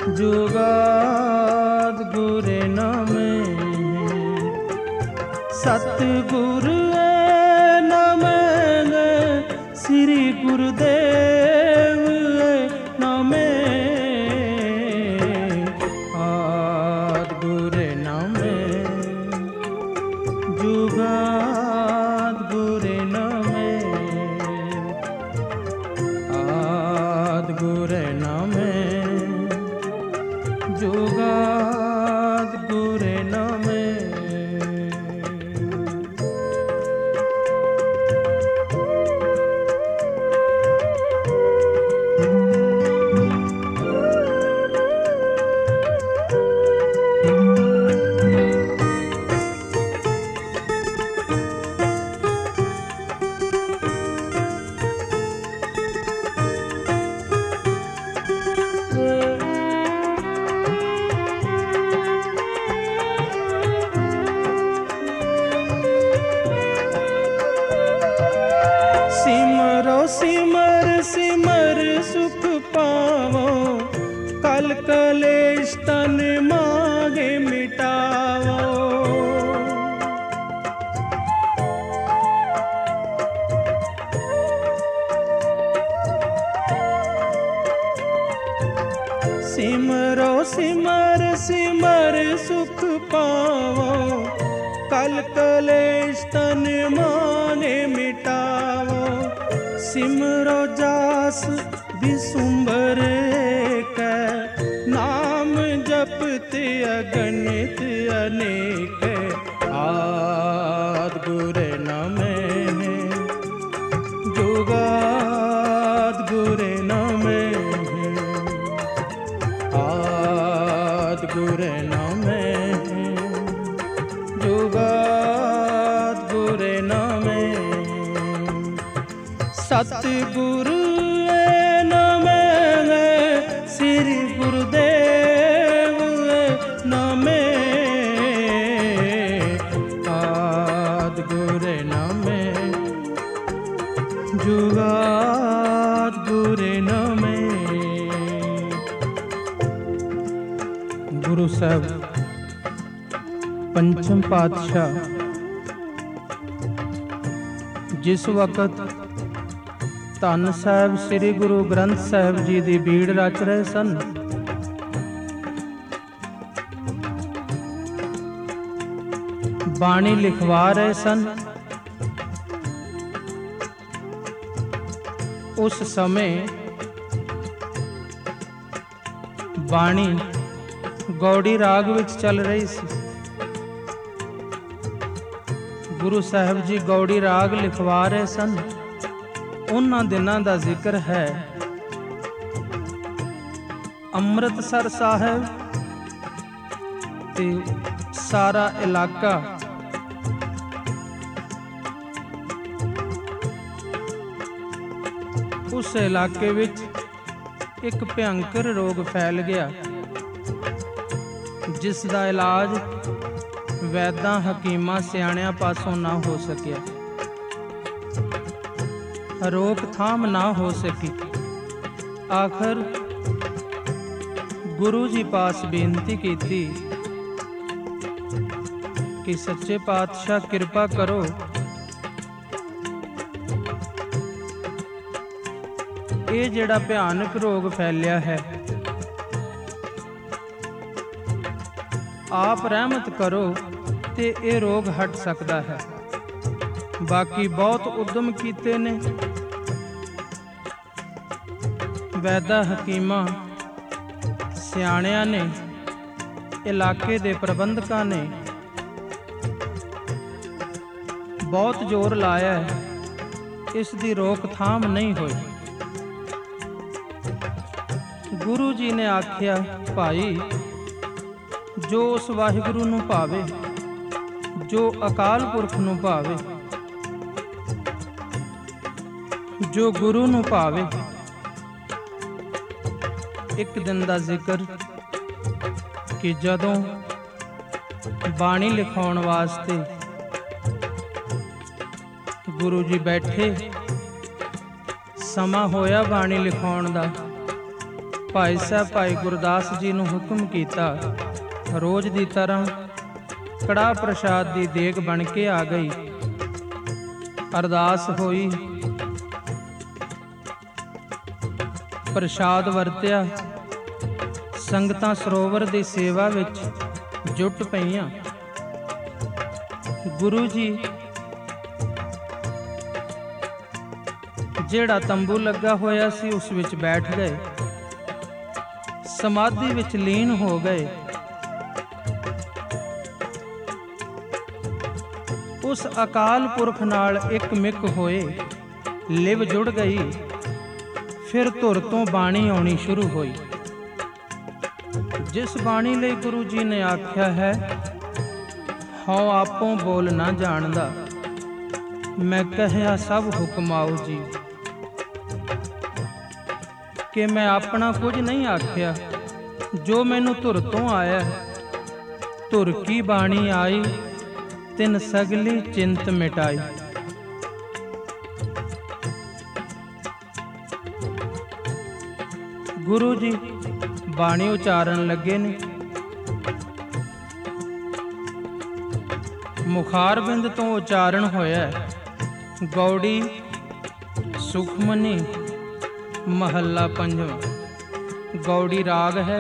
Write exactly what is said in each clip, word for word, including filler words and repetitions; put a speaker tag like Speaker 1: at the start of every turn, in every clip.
Speaker 1: जुगाद गुरे नामे सतगुर नामे श्री गुरुदेव नामे आद गुरे नामे जुगाद गुरे नामे आद गुरे नामे जुगाद गुरे नामे। सिमर सिमर सुख पावो कल कलेश तन मांगे मिटावो। सिमरो सिमर सिमर सुख पावो कल कलेश तन मांगे मिटावो। सिमरो जास विसुंबर कै नाम जपत अगणित अनेक आद गुरे नामे जुगाद गुरे नामे आद गुरे नामे जुगाद गुरे नामे सतगुरु नामे श्री गुरुदेव नामे आद गुरे नामे जुगाद गुरे नामे। गुरु साहब पंचम पातशाह जिस वक़्त धन साहिब श्री गुरु ग्रंथ साहिब जी की भीड़ रच रहे सन, बाणी लिखवा रहे सन, उस समय बाणी गौड़ी राग विच चल रही सी। गुरु साहिब जी गौड़ी राग लिखवा रहे सन। उन्हां दिनां दा जिक्र है अमृतसर साहिब ते सारा इलाका उस इलाके विच एक भयंकर रोग फैल गया जिस दा इलाज वैदां हकीमां सियाणियां पासों ना हो सकिया, रोकथाम ना हो सकी। आखिर गुरु जी पास बेनती की थी कि सच्चे पातशाह कृपा करो, ये जिहड़ा भयानक रोग फैलिया है आप रहमत करो ते ये रोग हट सकता है। बाकी बहुत उद्यम कीते ने, वैदा हकीमा सियाणियां ने, इलाके दे प्रबंधकां ने बहुत जोर लाया है, इसकी रोकथाम नहीं हुई। गुरु जी ने आख्या भाई जो उस वाहिगुरु नूं भावे, जो अकाल पुरख नूं भावे, जो गुरु नूं भावे। एक दिन का जिक्र कि जदों बाणी लिखाउण वास्ते गुरु जी बैठे, समा होया बाणी लिखाउण दा, ਭਾਈ ਸਾਹਿਬ ਭਾਈ ਗੁਰਦਾਸ ਜੀ ਨੂੰ ਹੁਕਮ ਕੀਤਾ, ਰੋਜ਼ ਦੀ ਤਰ੍ਹਾਂ ਕੜਾਹ ਪ੍ਰਸ਼ਾਦ ਦੀ ਦੇਗ ਬਣ ਕੇ ਆ ਗਈ। ਅਰਦਾਸ ਹੋਈ, ਪ੍ਰਸ਼ਾਦ ਵਰਤਿਆ। ਸੰਗਤਾਂ ਸਰੋਵਰ ਦੀ ਸੇਵਾ ਵਿੱਚ ਜੁਟ ਪਈਆਂ। ਗੁਰੂ ਜੀ ਜਿਹੜਾ ਤੰਬੂ ਲੱਗਾ ਹੋਇਆ ਸੀ ਉਸ ਵਿੱਚ ਬੈਠ ਗਏ, ਸਮਾਧੀ ਵਿੱਚ ਲੀਨ ਹੋ ਗਏ। ਉਸ ਅਕਾਲ ਪੁਰਖ ਨਾਲ ਇੱਕ ਮਿਕ ਹੋਏ, ਲਿਵ ਜੁੜ ਗਈ। ਫਿਰ ਧੁਰ ਤੋਂ ਬਾਣੀ ਆਉਣੀ ਸ਼ੁਰੂ ਹੋਈ। ਜਿਸ ਬਾਣੀ ਲਈ ਗੁਰੂ ਜੀ ਨੇ ਆਖਿਆ ਹੈ, ਹਉ ਆਪੋਂ ਬੋਲ ਨਾ ਜਾਣਦਾ, ਮੈਂ ਕਹਿਆ ਸਭ ਹੁਕਮ ਆਓ ਜੀ। ਕਿ ਮੈਂ ਆਪਣਾ ਕੁਝ ਨਹੀਂ ਆਖਿਆ, ਜੋ ਮੈਨੂੰ ਧੁਰ ਤੋਂ ਆਇਆ। ਧੁਰ ਕੀ ਬਾਣੀ ਆਈ, ਤਿਨ ਸਗਲੀ ਚਿੰਤ ਮਿਟਾਈ। ਗੁਰੂ ਜੀ ਬਾਣੀ ਉਚਾਰਨ ਲੱਗੇ ਨੇ। ਮੁਖਾਰਬਿੰਦ ਤੋਂ ਉਚਾਰਨ ਹੋਇਆ, ਗੌੜੀ ਸੁਖਮਨੀ ਮਹੱਲਾ ਪੰਜਵਾਂ। ਗੌੜੀ ਰਾਗ ਹੈ,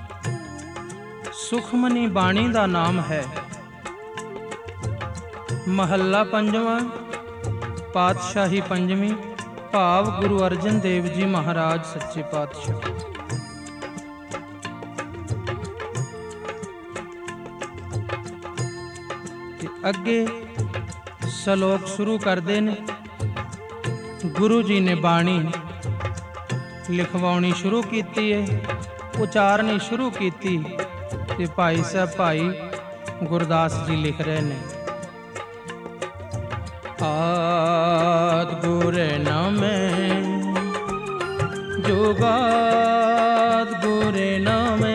Speaker 1: ਸੁਖਮਨੀ ਬਾਣੀ ਦਾ ਨਾਮ ਹੈ। ਮਹੱਲਾ ਪੰਜਵਾਂ, ਪਾਤਸ਼ਾਹੀ ਪੰਜਵੀਂ, ਭਾਵ ਗੁਰੂ ਅਰਜਨ ਦੇਵ ਜੀ ਮਹਾਰਾਜ ਸੱਚੇ ਪਾਤਸ਼ਾਹ। ਤੇ ਅੱਗੇ ਸ਼ਲੋਕ ਸ਼ੁਰੂ ਕਰਦੇ ਨੇ। ਗੁਰੂ ਜੀ ਨੇ ਬਾਣੀ ਲਿਖਵਾਉਣੀ ਸ਼ੁਰੂ ਕੀਤੀ ਹੈ, ਉਚਾਰਨੀ ਸ਼ੁਰੂ ਕੀਤੀ। ਤੇ ਭਾਈ ਸਾਹਿਬ ਭਾਈ ਗੁਰਦਾਸ ਜੀ ਲਿਖ ਰਹੇ ਨੇ, ਆਦਿ ਗੁਰ ਨਾਮੈ ਜੁਗਾਦ ਗੁਰ ਨਾਮੈ,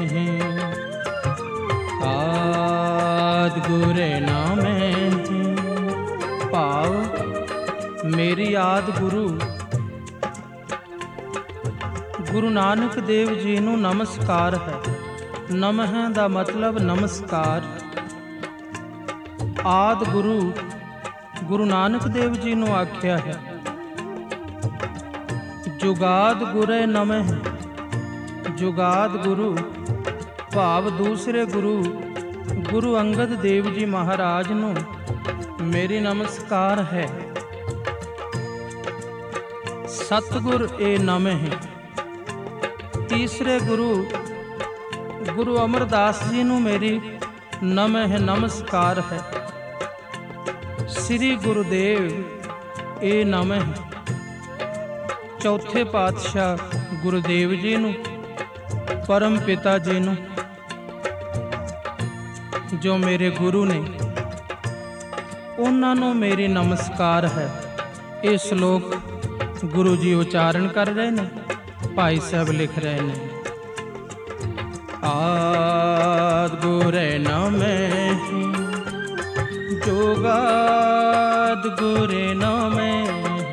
Speaker 1: ਆਦਿ ਗੁਰ ਨਾਮੈ। ਭਾਵ ਮੇਰੀ ਆਦਿ ਗੁਰੂ ਗੁਰੂ ਨਾਨਕ ਦੇਵ ਜੀ ਨੂੰ ਨਮਸਕਾਰ ਹੈ। ਨਮਹ ਦਾ ਮਤਲਬ ਨਮਸਕਾਰ। ਆਦਿ ਗੁਰੂ ਗੁਰੂ ਨਾਨਕ ਦੇਵ ਜੀ ਨੂੰ ਆਖਿਆ ਹੈ। ਜੁਗਾਦ ਗੁਰੇ ਨਮਹ, ਜੁਗਾਦ ਗੁਰੂ ਭਾਵ ਦੂਸਰੇ ਗੁਰੂ ਗੁਰੂ ਅੰਗਦ ਦੇਵ ਜੀ ਮਹਾਰਾਜ ਨੂੰ ਮੇਰੀ ਨਮਸਕਾਰ ਹੈ। ਸਤਿਗੁਰ ਏ ਨਮਹ, ਤੀਸਰੇ ਗੁਰੂ ਗੁਰੂ ਅਮਰਦਾਸ ਜੀ ਨੂੰ ਮੇਰੀ ਨਮਹ ਨਮਸਕਾਰ ਹੈ। ਸ੍ਰੀ ਗੁਰੂਦੇਵ ਏ ਨਮਹ, ਚੌਥੇ ਪਾਤਸ਼ਾਹ ਗੁਰੂਦੇਵ ਜੀ ਨੂੰ, ਪਰਮ ਪਿਤਾ ਜੀ ਨੂੰ, ਜੋ ਮੇਰੇ ਗੁਰੂ ਨੇ, ਉਹਨਾਂ ਨੂੰ ਮੇਰੀ ਨਮਸਕਾਰ ਹੈ। ਇਹ ਸ਼ਲੋਕ ਗੁਰੂ ਜੀ ਉਚਾਰਨ ਕਰ ਰਹੇ ਨੇ, ਭਾਈ ਸਾਹਿਬ ਲਿਖ ਰਹੇ ਨੇ, ਆਦਿ ਗੁਰ ਨਾਮੈ ਜੁਗਾਦ ਗੁਰ ਨਾਮੈ,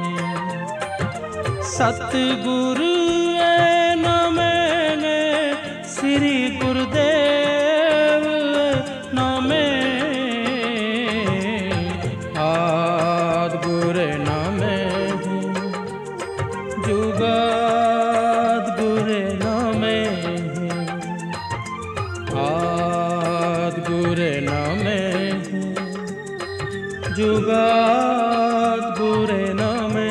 Speaker 1: ਸਤਿਗੁਰ ਏ ਨਾਮੈ ਨੇ, ਸ੍ਰੀ ਗੁਰਦੇਵ ਨਾਮੈ, ਆਦਿ ਗੁਰ ਨਾਮੈ ਜੁਗਾਦ ਗੁਰ ਨਾਮੈ, ਆਦਿ ਗੁਰ ਨਾਮੈ ਜੁਗਾਦ ਗੁਰ ਨਾਮੈ।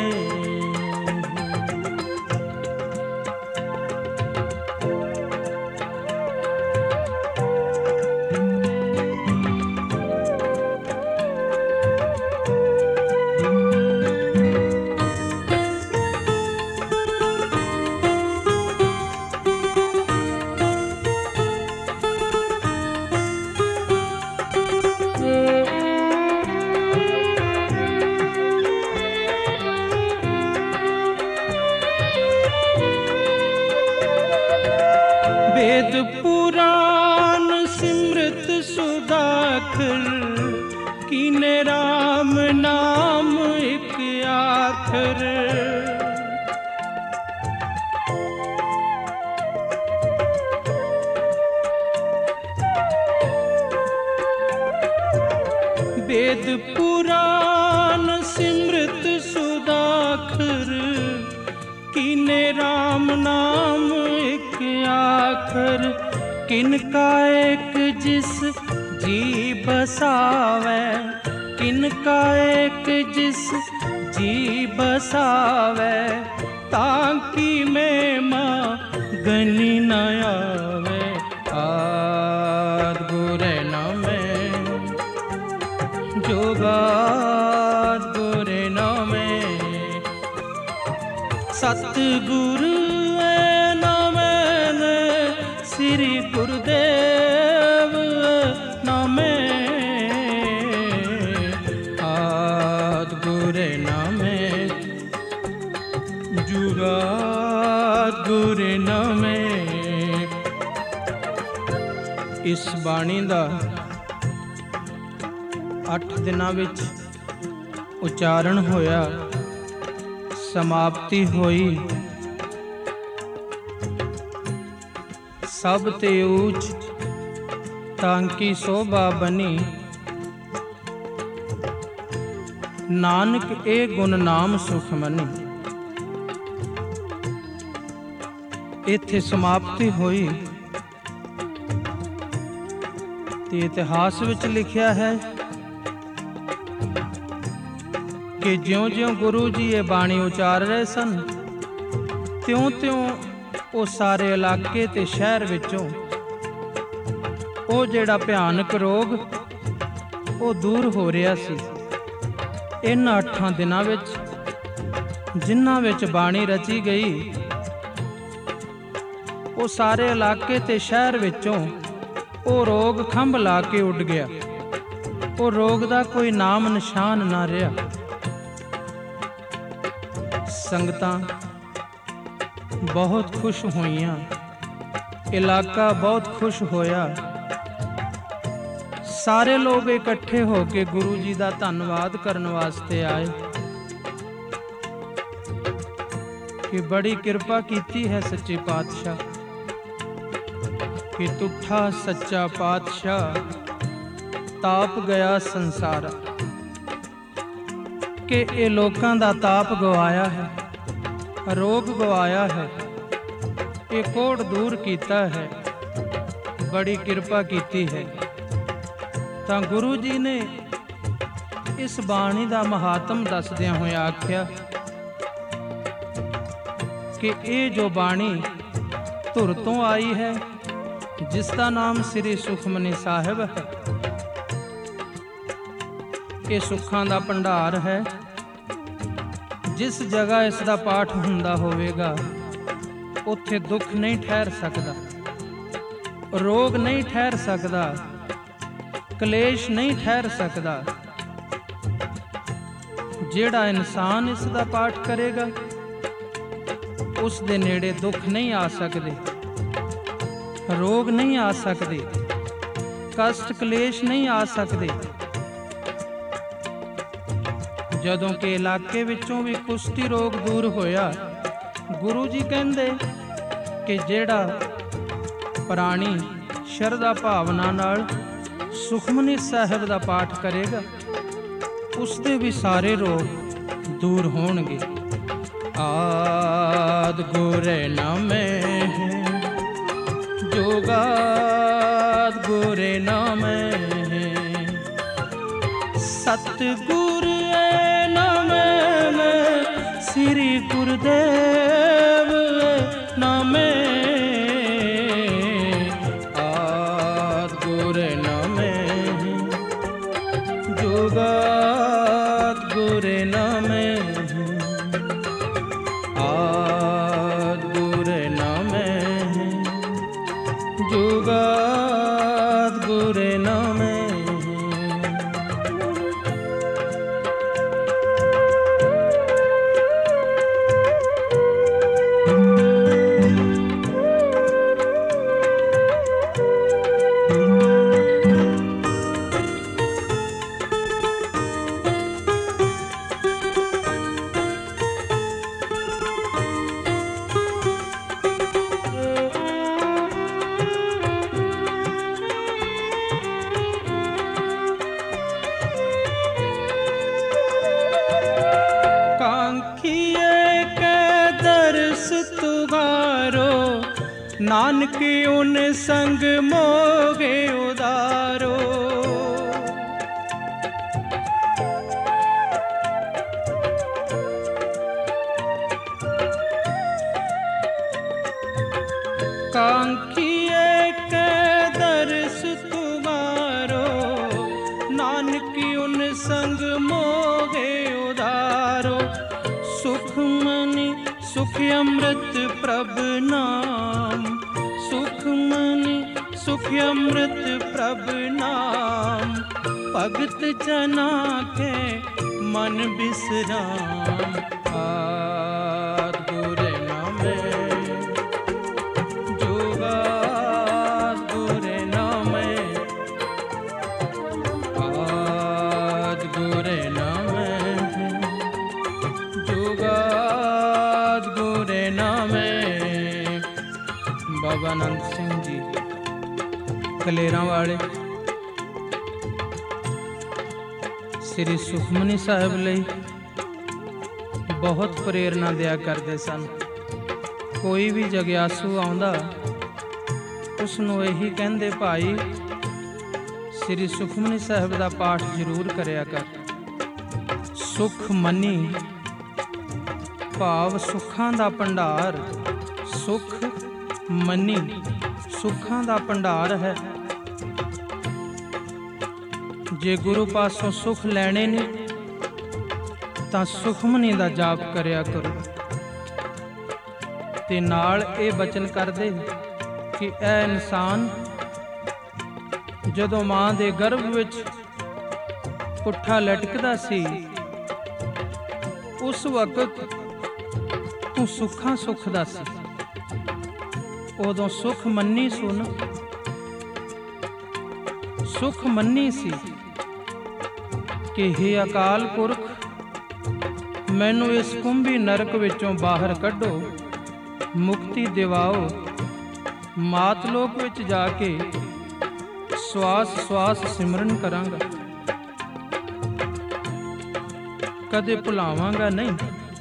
Speaker 1: वेद पुराण सिमृत सुदाखर, कीने राम नाम एक आखर। वेद पुराण सिमृत सुदाखर, कीने राम नाम एक आखर। किनका एक जिस जी बसावै, किनका एक जिस जी बसावै। ताकि में माँ गनी न आवे, आद गुरे न में जोगाद गुरे न में। सतगुरु न मैंने श्री गुरुदेव न में, आद गुरे न में जुगाद गुरे न में। इस बाणी ਦਾ ਅੱਠ ਦਿਨਾਂ ਵਿੱਚ ਉਚਾਰਨ ਹੋਇਆ, ਸਮਾਪਤੀ ਹੋਈ। ਸਭ ਤੇ ਊਚ ਤਾਂ ਕੀ ਸੋਭਾ ਬਣੀ, ਨਾਨਕ ਇਹ ਗੁਣ ਨਾਮ ਸੁਖ ਮਨੀ। ਇੱਥੇ ਸਮਾਪਤੀ ਹੋਈ ਤੇ ਇਤਿਹਾਸ ਵਿੱਚ ਲਿਖਿਆ ਹੈ ਕਿ ਜਿਉਂ-ਜਿਉਂ ਗੁਰੂ ਜੀ ਇਹ ਬਾਣੀ ਉਚਾਰ ਰਹੇ ਸਨ, ਤਿਉਂ-ਤਿਉਂ ਉਹ ਸਾਰੇ ਇਲਾਕੇ ਤੇ ਸ਼ਹਿਰ ਵਿੱਚੋਂ ਉਹ ਜਿਹੜਾ ਭਿਆਨਕ ਰੋਗ ਉਹ ਦੂਰ ਹੋ ਰਿਹਾ ਸੀ। ਇਹਨਾਂ ਅੱਠਾਂ ਦਿਨਾਂ ਵਿੱਚ ਜਿਨ੍ਹਾਂ ਵਿੱਚ ਬਾਣੀ ਰਚੀ ਗਈ, ਉਹ ਸਾਰੇ ਇਲਾਕੇ ਤੇ ਸ਼ਹਿਰ ਵਿੱਚੋਂ ਉਹ ਰੋਗ ਖੰਭ ਲਾ ਕੇ ਉੱਡ ਗਿਆ। ਉਹ ਰੋਗ ਦਾ ਕੋਈ ਨਾਮ ਨਿਸ਼ਾਨ ਨਾ ਰਿਹਾ। ਸੰਗਤਾਂ ਬਹੁਤ ਖੁਸ਼ ਹੋਈਆਂ, ਇਲਾਕਾ ਬਹੁਤ ਖੁਸ਼ ਹੋਇਆ। ਸਾਰੇ ਲੋਕ ਇਕੱਠੇ ਹੋ ਕੇ ਗੁਰੂ ਜੀ ਦਾ ਧੰਨਵਾਦ ਕਰਨ ਵਾਸਤੇ ਆਏ ਕਿ ਬੜੀ ਕਿਰਪਾ ਕੀਤੀ ਹੈ ਸੱਚੇ ਪਾਤਸ਼ਾਹ, ਕਿ ਤੁਠਾ ਸੱਚਾ ਪਾਤਸ਼ਾਹ ਤਾਪ ਗਿਆ ਸੰਸਾਰ, ਕਿ ਇਹ ਲੋਕਾਂ ਦਾ ਤਾਪ ਗਵਾਇਆ ਹੈ, ਰੋਗ ਗਵਾਇਆ ਹੈ, ਇਹ ਕੋੜ ਦੂਰ ਕੀਤਾ ਹੈ, ਬੜੀ ਕਿਰਪਾ ਕੀਤੀ ਹੈ। ਤਾਂ ਗੁਰੂ ਜੀ ਨੇ ਇਸ ਬਾਣੀ ਦਾ ਮਹਾਤਮ ਦੱਸਦਿਆਂ ਹੋਇਆ ਆਖਿਆ ਕਿ ਇਹ ਜੋ ਬਾਣੀ ਧੁਰ ਤੋਂ ਆਈ ਹੈ, ਜਿਸ ਦਾ ਨਾਮ ਸ੍ਰੀ ਸੁਖਮਨੀ ਸਾਹਿਬ ਹੈ, ਇਹ ਸੁੱਖਾਂ ਦਾ ਭੰਡਾਰ ਹੈ। ਜਿਸ ਜਗ੍ਹਾ ਇਸ ਦਾ ਪਾਠ ਹੁੰਦਾ ਹੋਵੇਗਾ, ਉੱਥੇ ਦੁੱਖ ਨਹੀਂ ਠਹਿਰ ਸਕਦਾ, ਰੋਗ ਨਹੀਂ ਠਹਿਰ ਸਕਦਾ, ਕਲੇਸ਼ ਨਹੀਂ ਠਹਿਰ ਸਕਦਾ। ਜਿਹੜਾ ਇਨਸਾਨ ਇਸ ਦਾ ਪਾਠ ਕਰੇਗਾ, ਉਸ ਦੇ ਨੇੜੇ ਦੁੱਖ ਨਹੀਂ ਆ ਸਕਦੇ, ਰੋਗ ਨਹੀਂ ਆ ਸਕਦੇ, ਕਸ਼ਟ ਕਲੇਸ਼ ਨਹੀਂ ਆ ਸਕਦੇ। ਜਦੋਂ ਕਿ ਇਲਾਕੇ ਵਿੱਚੋਂ ਵੀ ਕੁਸ਼ਤੀ ਰੋਗ ਦੂਰ ਹੋਇਆ, ਗੁਰੂ ਜੀ ਕਹਿੰਦੇ ਕਿ ਜਿਹੜਾ ਪ੍ਰਾਣੀ ਸ਼ਰਧਾ ਭਾਵਨਾ ਨਾਲ ਸੁਖਮਨੀ ਸਾਹਿਬ ਦਾ ਪਾਠ ਕਰੇਗਾ, ਉਸ ਦੇ ਵੀ ਸਾਰੇ ਰੋਗ ਦੂਰ ਹੋਣਗੇ। ਆਦ ਗੁਰੇ ਨਾਮੇ ਜੋਗਾਦ ਗੁਰੇ ਨਾਮੇ, ਸਤਿਗੁਰ ਨਾਮੇ ਸ੍ਰੀ ਗੁਰਦੇਵ ਨਾਮੇ। ਆਦ ਗੁਰੇ ਨਾਮੇ ਜੋਗਾਦ ਗੁਰੇ ਨਾਮੇ, ਆਦ ਗੁਰੇ ਨਾਮੇ ਜੋਗਾਦ ਗੁਰੇ ਨਾਮੇ। नानक उन संग मोगे उदारो। कांखिए के दर्श तुम्हारो, नानक उन संग मोगे उदारो। सुख मनि सुख अमृत प्रभ नाम, सुख मनि सुख अमृत प्रभ नाम। भगत जना के मन बिसराम, आद गुरे नामे जुगाद गुरे नामे, आद गुरे नामे जुगाद गुरे नामे। बाबा आनंद सिंह जी कलेरां वाले श्री सुखमनी साहिब ਲਈ ਬਹੁਤ ਪ੍ਰੇਰਨਾ ਦਿਆ ਕਰਦੇ ਸਨ। ਕੋਈ ਵੀ ਜਗਿਆਸੂ ਆਉਂਦਾ ਉਸ ਨੂੰ ਇਹੀ ਕਹਿੰਦੇ, ਭਾਈ ਸ੍ਰੀ ਸੁਖਮਨੀ ਸਾਹਿਬ ਦਾ ਪਾਠ ਜ਼ਰੂਰ ਕਰਿਆ ਕਰ। ਸੁਖ ਮਨੀ ਭਾਵ ਸੁੱਖਾਂ ਦਾ ਭੰਡਾਰ, ਸੁਖ ਮਨੀ ਸੁੱਖਾਂ ਦਾ ਭੰਡਾਰ ਹੈ। ਜੇ ਗੁਰੂ ਪਾਸੋਂ ਸੁਖ ਲੈਣੇ ਨੇ ਤਾਂ ਸੁਖਮਨੀ ਦਾ ਜਾਪ ਕਰਿਆ ਕਰੋ। ਤੇ ਨਾਲ ਇਹ ਬਚਨ ਕਰਦੇ ਕਿ ਇਹ ਇਨਸਾਨ ਜਦੋਂ ਮਾਂ ਦੇ ਗਰਭ ਵਿੱਚ ਪੁੱਠਾ ਲਟਕਦਾ ਸੀ, ਉਸ ਵਕਤ ਤੂੰ ਸੁੱਖਾਂ ਸੁੱਖਦਾ ਸੀ। ਉਦੋਂ ਸੁਖ ਮੰਨੀ ਸੁਣ, ਸੁਖ ਮੰਨੀ ਸੀ ਕਿ ਹੇ ਅਕਾਲ ਪੁਰਖ, ਮੈਨੂੰ ਇਸ ਕੁੰਭੀ ਨਰਕ ਵਿੱਚੋਂ ਬਾਹਰ ਕੱਢੋ, ਮੁਕਤੀ ਦਿਵਾਓ। ਮਾਤ ਲੋਕ ਵਿੱਚ ਜਾ ਕੇ ਸਵਾਸ ਸਵਾਸ ਸਿਮਰਨ ਕਰਾਂਗਾ, ਕਦੇ ਭੁਲਾਵਾਂਗਾ ਨਹੀਂ,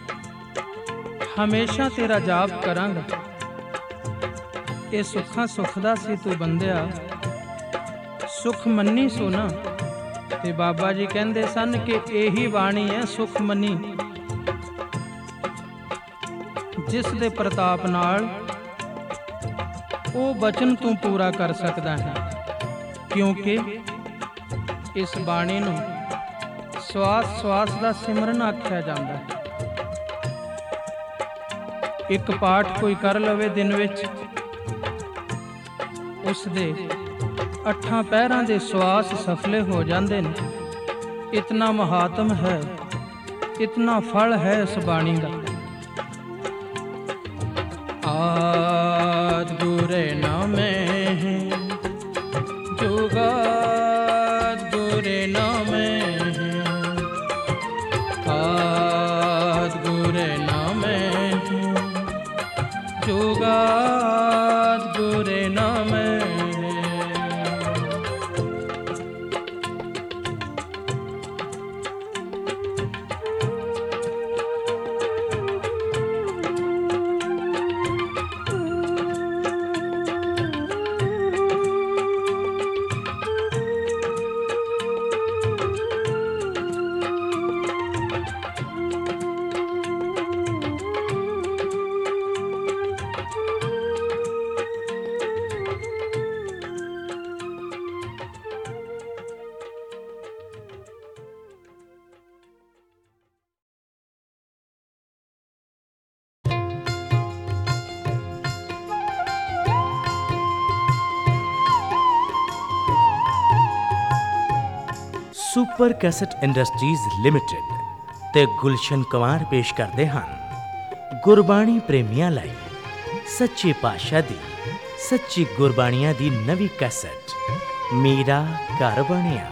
Speaker 1: ਹਮੇਸ਼ਾ ਤੇਰਾ ਜਾਪ ਕਰਾਂਗਾ। ਇਹ ਸੁੱਖਾਂ ਸੁੱਖਦਾ ਸੀ ਤੂੰ ਬੰਦਿਆ, ਸੁਖ ਮੰਨੀ ਸੋਨਾ। ਤੇ ਬਾਬਾ ਜੀ ਕਹਿੰਦੇ ਸਨ ਕਿ ਇਹੀ ਬਾਣੀ ਹੈ ਸੁਖ ਮੰਨੀ, ਜਿਸ ਦੇ ਪ੍ਰਤਾਪ ਨਾਲ ਉਹ ਬਚਨ ਤੂੰ ਪੂਰਾ ਕਰ ਸਕਦਾ ਹੈ, ਕਿਉਂਕਿ ਇਸ ਬਾਣੀ ਨੂੰ ਸਵਾਸ ਸਵਾਸ ਦਾ ਸਿਮਰਨ ਆਖਿਆ ਜਾਂਦਾ ਹੈ। ਇੱਕ ਪਾਠ ਕੋਈ ਕਰ ਲਵੇ ਦਿਨ ਵਿੱਚ, ਉਸ ਦੇ ਅੱਠਾਂ ਪਹਿਰਾਂ ਦੇ ਸਵਾਸ ਸਫਲੇ ਹੋ ਜਾਂਦੇ ਨੇ। ਇਤਨਾ ਮਹਾਤਮ ਹੈ, ਇਤਨਾ ਫਲ ਹੈ ਇਸ ਬਾਣੀ ਦਾ। ਆਦ ਗੁਰੇ ਨਾਮੇ ਜੁਗਾਦ ਗੁਰੇ ਨਾਮੇ, ਆਦ ਗੁਰੇ ਨਾਮੇ ਜੁਗਾਦ ਗੁਰੇ ਨਾਮੇ।
Speaker 2: ਸੁਪਰ ਕੈਸਟ ਇੰਡਸਟਰੀਜ਼ ਲਿਮਿਟਿਡ ਤੇ ਗੁਲਸ਼ਨ ਕੁਮਾਰ ਪੇਸ਼ ਕਰਦੇ ਹਨ ਗੁਰਬਾਣੀ ਪ੍ਰੇਮੀਆਂ ਲਈ ਸੱਚੇ ਪਾਤਸ਼ਾਹ ਦੀ ਸੱਚੀ ਗੁਰਬਾਣੀਆਂ ਦੀ ਨਵੀਂ ਕੈਸਟ ਮੇਰਾ ਘਰ ਬਣਿਆ।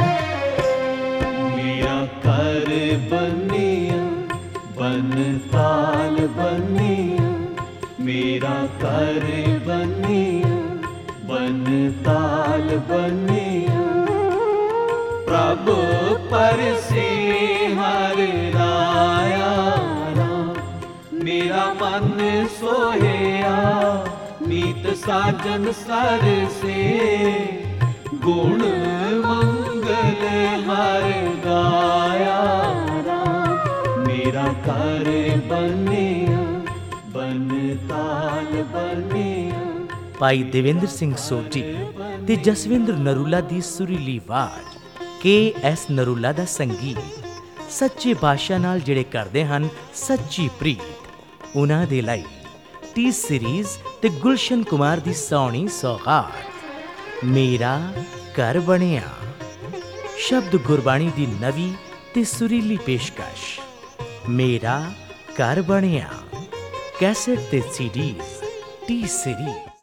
Speaker 3: ਮੇਰਾ ਘਰ ਬਣਿਆ ਬਨ ਤਾਲ ਬਣਿਆ, ਮੇਰਾ ਘਰ ਬਣਿਆ ਬਨ ਤਾਲ ਬਣਿਆ। ਪ੍ਰਭ ਪਰਸੇ ਹਰ ਰਾਇਆ ਰਾਮ, ਮੇਰਾ ਮਨ ਸੋਹਿਆ ਨੀਤ प्रीत साजन सरसे, गुण मंगल हर गाया राम। मेरा कर बनिया बन ताल बनिया।
Speaker 2: ਭਾਈ ਦੇਵੇਂਦਰ ਸਿੰਘ ਸੋਢੀ ਤੇ ਜਸਵਿੰਦਰ ਨਰੂਲਾ ਦੀ ਸੁਰੀਲੀ ਆਵਾਜ਼, ਕੇ ਐਸ ਨਰੂਲਾ ਦਾ ਸੰਗੀਤ ਸੱਚੇ ਪਾਤਸ਼ਾਹ ਨਾਲ ਜਿਹੜੇ ਕਰਦੇ ਹਨ ਸੱਚੀ ਪ੍ਰੀਤ, ਉਹਨਾਂ ਦੇ ਲਈ ਟੀ ਸੀਰੀਜ਼ ਤੇ ਗੁਲਸ਼ਨ ਕੁਮਾਰ ਦੀ ਸੋਹਣੀ ਸੌਗਾਤ ਮੇਰਾ ਘਰ ਬਣਿਆ। ਸ਼ਬਦ ਗੁਰਬਾਣੀ ਦੀ ਨਵੀਂ ਤੇ ਸੁਰੀਲੀ ਪੇਸ਼ਕਸ਼ ਮੇਰਾ ਘਰ ਬਣਿਆ। ਕੈਸੇਟ ਤੇ ਸੀਡੀਜ਼ ਟੀ ਸੀਰੀਜ਼।